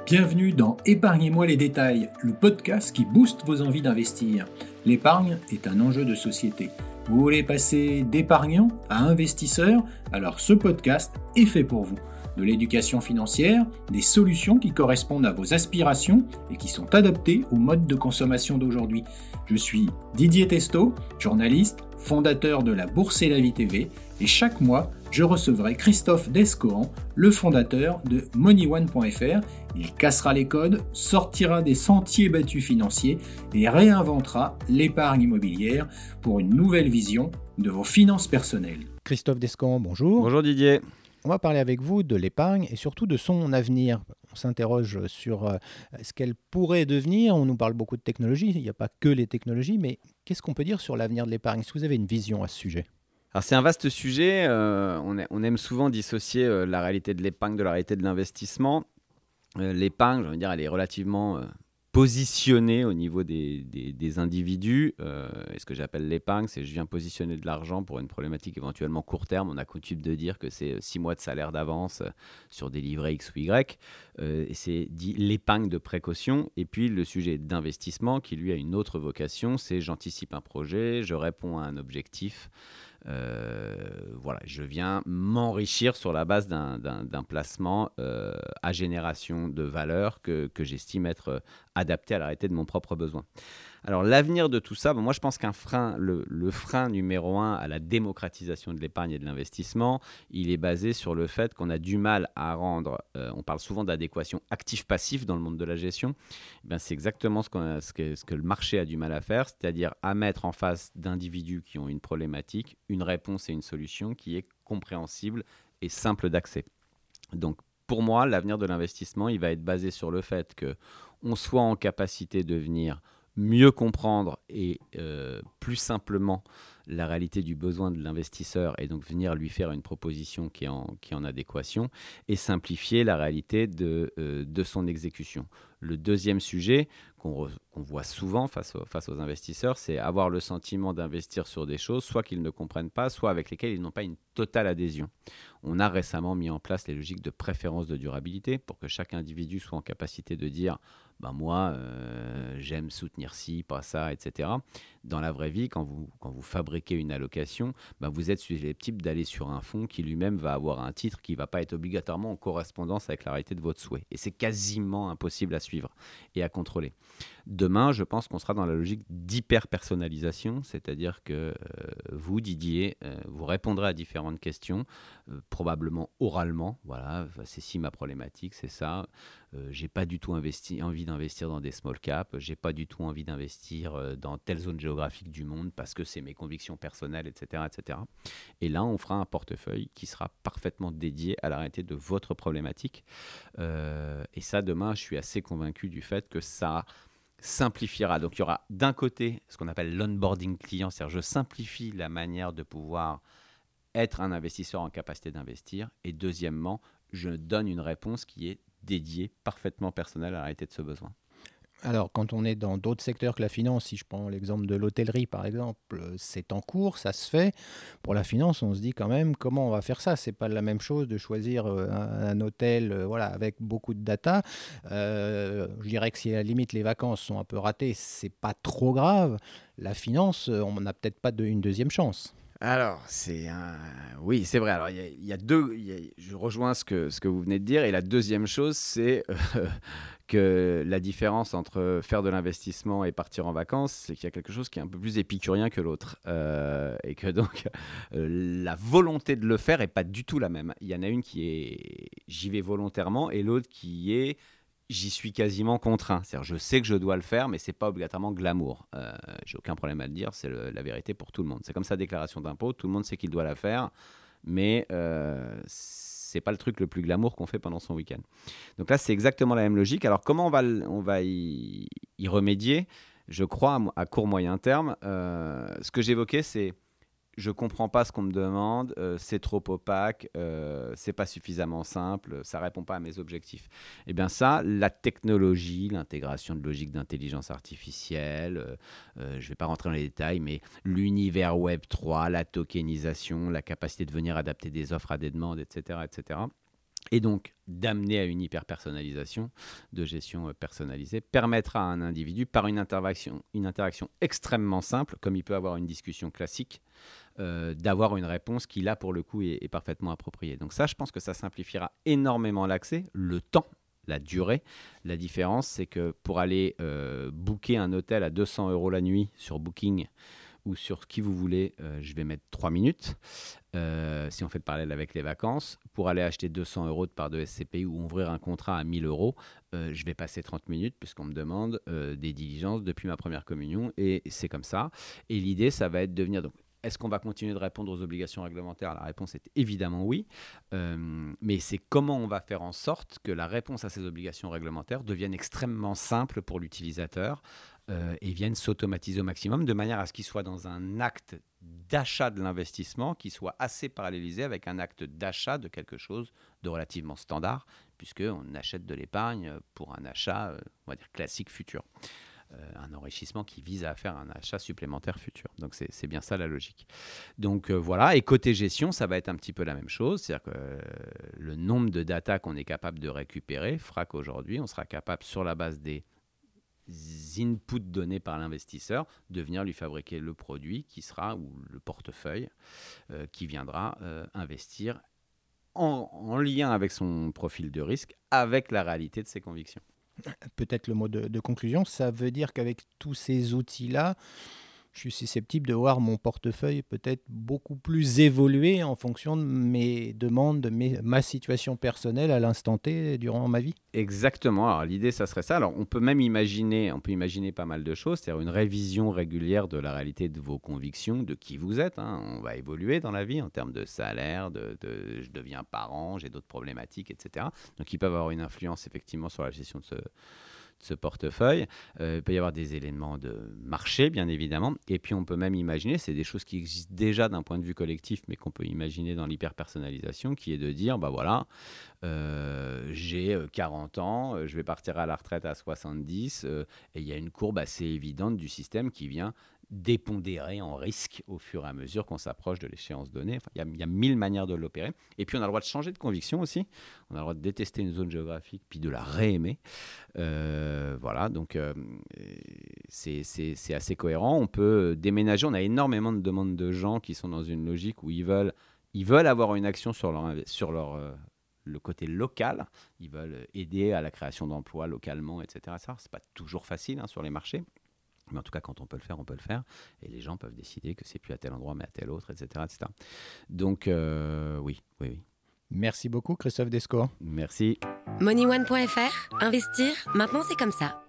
Bienvenue dans Épargnez-moi les détails, le podcast qui booste vos envies d'investir. L'épargne est un enjeu de société. Vous voulez passer d'épargnant à investisseur? Alors ce podcast est fait pour vous. De l'éducation financière, des solutions qui correspondent à vos aspirations et qui sont adaptées au mode de consommation d'aujourd'hui. Je suis Didier Testo, journaliste, fondateur de la Bourse et la Vie TV, et chaque mois, je recevrai Christophe Descoran, le fondateur de MoneyOne.fr. Il cassera les codes, sortira des sentiers battus financiers et réinventera l'épargne immobilière pour une nouvelle vision de vos finances personnelles. Christophe Descoran, bonjour. Bonjour Didier. On va parler avec vous de l'épargne et surtout de son avenir. On s'interroge sur ce qu'elle pourrait devenir. On nous parle beaucoup de technologie. Il n'y a pas que les technologies, mais qu'est-ce qu'on peut dire sur l'avenir de l'épargne? Est-ce que vous avez une vision à ce sujet? Alors c'est un vaste sujet. On aime souvent dissocier la réalité de l'épargne de la réalité de l'investissement. L'épargne, j'ai envie de dire, elle est relativement positionnée au niveau des individus. Et ce que j'appelle l'épargne, c'est que je viens positionner de l'argent pour une problématique éventuellement court terme. On a coutume de dire que c'est 6 mois de salaire d'avance sur des livrets X ou Y. Et c'est dit l'épargne de précaution. Et puis le sujet d'investissement qui lui a une autre vocation, c'est j'anticipe un projet, je réponds à un objectif. Voilà, je viens m'enrichir sur la base d'un placement à génération de valeur que j'estime être adapté à la réalité de mon propre besoin. Alors l'avenir de tout ça, moi je pense qu'un frein, le frein numéro 1 à la démocratisation de l'épargne et de l'investissement, il est basé sur le fait qu'on a du mal à rendre, on parle souvent d'adéquation actif-passif dans le monde de la gestion, c'est exactement ce que le marché a du mal à faire, c'est-à-dire à mettre en face d'individus qui ont une problématique, une réponse et une solution qui est compréhensible et simple d'accès. Donc pour moi, l'avenir de l'investissement, il va être basé sur le fait qu'on soit en capacité de venir mieux comprendre et plus simplement la réalité du besoin de l'investisseur et donc venir lui faire une proposition qui est en adéquation et simplifier la réalité de son exécution. Le deuxième sujet qu'on voit souvent face aux investisseurs, c'est avoir le sentiment d'investir sur des choses soit qu'ils ne comprennent pas, soit avec lesquelles ils n'ont pas une totale adhésion. On a récemment mis en place les logiques de préférence de durabilité pour que chaque individu soit en capacité de dire moi, j'aime soutenir ci, pas ça, etc. Dans la vraie vie, quand vous fabriquez une allocation, vous êtes susceptible d'aller sur un fonds qui lui-même va avoir un titre qui ne va pas être obligatoirement en correspondance avec la réalité de votre souhait. Et c'est quasiment impossible à suivre et à contrôler. Demain, je pense qu'on sera dans la logique d'hyper-personnalisation, c'est-à-dire que vous, Didier, vous répondrez à différentes questions, probablement oralement. Voilà, c'est ci ma problématique, c'est ça. J'ai pas du tout envie d'investir dans des small caps, j'ai pas du tout envie d'investir dans telle zone géographique du monde parce que c'est mes convictions personnelles, etc., etc. Et là, on fera un portefeuille qui sera parfaitement dédié à la réalité de votre problématique. Et ça, demain, je suis assez convaincu du fait que ça simplifiera. Donc, il y aura d'un côté ce qu'on appelle l'onboarding client, c'est-à-dire je simplifie la manière de pouvoir être un investisseur en capacité d'investir. Et deuxièmement, je donne une réponse qui est dédiée, parfaitement personnelle à la réalité de ce besoin. Alors, quand on est dans d'autres secteurs que la finance, si je prends l'exemple de l'hôtellerie par exemple, c'est en cours, ça se fait. Pour la finance, on se dit quand même comment on va faire ça. C'est pas la même chose de choisir un hôtel avec beaucoup de data. Je dirais que si à la limite les vacances sont un peu ratées, c'est pas trop grave. La finance, on n'a peut-être pas une deuxième chance. Alors, oui, c'est vrai. Alors, il y a deux. Je rejoins ce que vous venez de dire. Et la deuxième chose, c'est que la différence entre faire de l'investissement et partir en vacances, c'est qu'il y a quelque chose qui est un peu plus épicurien que l'autre. Et que donc, la volonté de le faire n'est pas du tout la même. Il y en a une qui est j'y vais volontairement et l'autre qui est j'y suis quasiment contraint. C'est-à-dire, je sais que je dois le faire, mais ce n'est pas obligatoirement glamour. J'ai aucun problème à le dire, c'est la vérité pour tout le monde. C'est comme sa déclaration d'impôt, tout le monde sait qu'il doit la faire, mais ce n'est pas le truc le plus glamour qu'on fait pendant son week-end. Donc là, c'est exactement la même logique. Alors, comment on va y remédier? Je crois à court moyen terme. Ce que j'évoquais, c'est je ne comprends pas ce qu'on me demande, c'est trop opaque, c'est pas suffisamment simple, ça ne répond pas à mes objectifs. Eh bien ça, la technologie, l'intégration de logiques d'intelligence artificielle, je ne vais pas rentrer dans les détails, mais l'univers Web 3, la tokenisation, la capacité de venir adapter des offres à des demandes, etc., etc., et donc d'amener à une hyper-personnalisation de gestion personnalisée, permettra à un individu, par une interaction extrêmement simple, comme il peut avoir une discussion classique, d'avoir une réponse qui, là, pour le coup, est parfaitement appropriée. Donc ça, je pense que ça simplifiera énormément l'accès, le temps, la durée. La différence, c'est que pour aller booker un hôtel à 200 € la nuit sur Booking ou sur qui vous voulez, je vais mettre 3 minutes. Si on fait le parallèle avec les vacances, pour aller acheter 200 € de part de SCPI ou ouvrir un contrat à 1000 €, je vais passer 30 minutes puisqu'on me demande des diligences depuis ma première communion, et c'est comme ça. Et l'idée, ça va être de venir... Donc, est-ce qu'on va continuer de répondre aux obligations réglementaires ? La réponse est évidemment oui. Mais c'est comment on va faire en sorte que la réponse à ces obligations réglementaires devienne extrêmement simple pour l'utilisateur et vienne s'automatiser au maximum, de manière à ce qu'il soit dans un acte d'achat de l'investissement qui soit assez parallélisé avec un acte d'achat de quelque chose de relativement standard, puisqu'on achète de l'épargne pour un achat, on va dire, classique futur. Un enrichissement qui vise à faire un achat supplémentaire futur. Donc, c'est bien ça la logique. Donc, voilà. Et côté gestion, ça va être un petit peu la même chose. C'est-à-dire que le nombre de data qu'on est capable de récupérer fera qu'aujourd'hui, on sera capable, sur la base des inputs donnés par l'investisseur, de venir lui fabriquer le produit qui sera, ou le portefeuille qui viendra investir en lien avec son profil de risque, avec la réalité de ses convictions. Peut-être le mot de conclusion, ça veut dire qu'avec tous ces outils-là, je suis susceptible de voir mon portefeuille peut-être beaucoup plus évoluer en fonction de mes demandes, de ma situation personnelle à l'instant T durant ma vie. Exactement. Alors l'idée, ça serait ça. Alors on peut même imaginer pas mal de choses, c'est-à-dire une révision régulière de la réalité de vos convictions, de qui vous êtes. On va évoluer dans la vie en termes de salaire, je deviens parent, j'ai d'autres problématiques, etc. Donc ils peuvent avoir une influence effectivement sur la gestion de ce portefeuille. Il peut y avoir des éléments de marché, bien évidemment. Et puis, on peut même imaginer, c'est des choses qui existent déjà d'un point de vue collectif, mais qu'on peut imaginer dans l'hyper-personnalisation, qui est de dire, bah voilà, j'ai 40 ans, je vais partir à la retraite à 70, et il y a une courbe assez évidente du système qui vient dépondérer en risque au fur et à mesure qu'on s'approche de l'échéance donnée. Enfin, il y a 1000 manières de l'opérer. Et puis, on a le droit de changer de conviction aussi. On a le droit de détester une zone géographique, puis de la réaimer. Voilà, donc c'est assez cohérent. On peut déménager. On a énormément de demandes de gens qui sont dans une logique où ils veulent avoir une action sur le côté local. Ils veulent aider à la création d'emplois localement, etc. Ça, c'est pas toujours facile sur les marchés. Mais en tout cas, quand on peut le faire, on peut le faire. Et les gens peuvent décider que c'est plus à tel endroit, mais à tel autre, etc. etc. Donc, oui. Merci beaucoup, Christophe Descaux. Merci. MoneyOne.fr, investir, maintenant c'est comme ça.